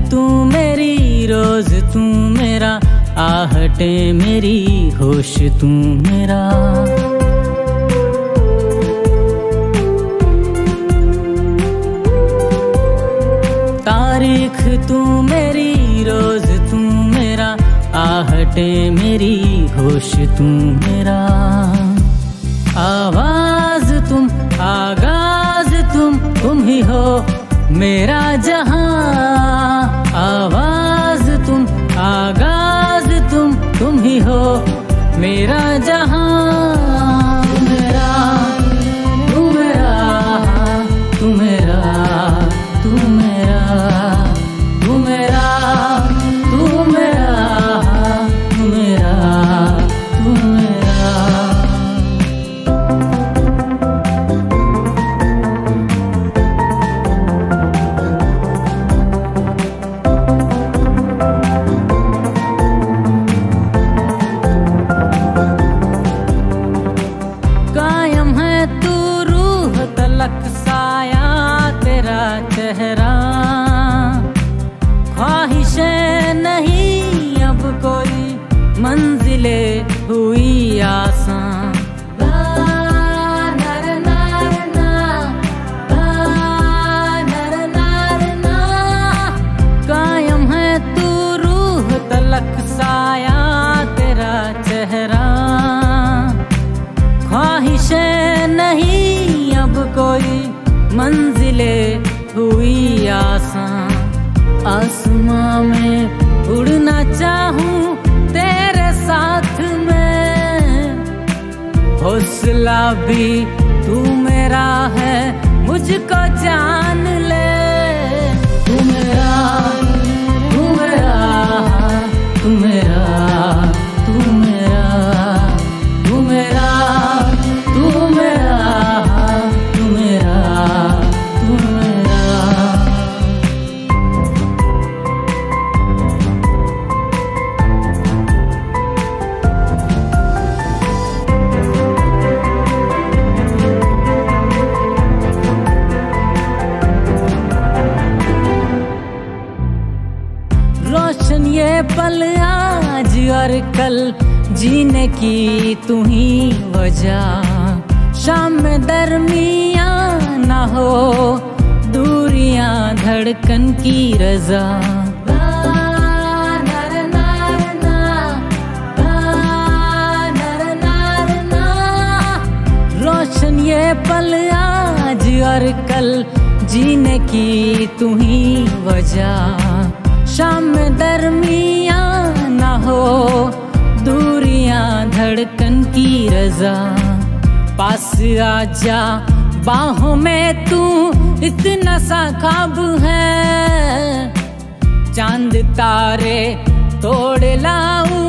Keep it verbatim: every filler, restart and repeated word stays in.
तू मेरी, रोज तू मेरा, आहटे मेरी, होश तू मेरा। तारीख तू मेरी, रोज तू मेरा, आहटे मेरी, होश तू मेरा। आवाज तुम, आगाज तुम, तुम ही हो मेरा जहां। आवाज तुम, आगाज तुम, तुम ही हो मेरा जहां। तू मेरा, तू मेरा, तू मेरा, तू मेरा, तू मेरा, तू मेरा, तू मेरा, तू मेरा। कायम है तू रूह तलक साया तेरा चेहरा। ख्वाहिशें नहीं अब कोई, मंजिले हुई आसान। कायम है तू रूह तलक साया तेरा चेहरा। ख्वाहिशें नहीं अब कोई, मंजिले हुई आसान। आसमां में उड़ना चाहूं तेरे साथ में, हौसला भी तू मेरा है, मुझको जान ले। तू मेरा, तू मेरा, तू मेरा, तू मेरा, तू मेरा, तू मेरा, तू मेरा, तू मेरा। रोशन ये पल आज और कल, जीने की तू ही वजह। शाम में दरमियां ना हो दूरियां, धड़कन की रजा। रोशन ये पल आज और कल, जीने की तू ही वजह। शाम में दरमियां ना हो दूरियां, धड़कन की रजा। पास आजा बाहों में तू, इतना सा ख्वाब है। चांद तारे तोड़ लाऊं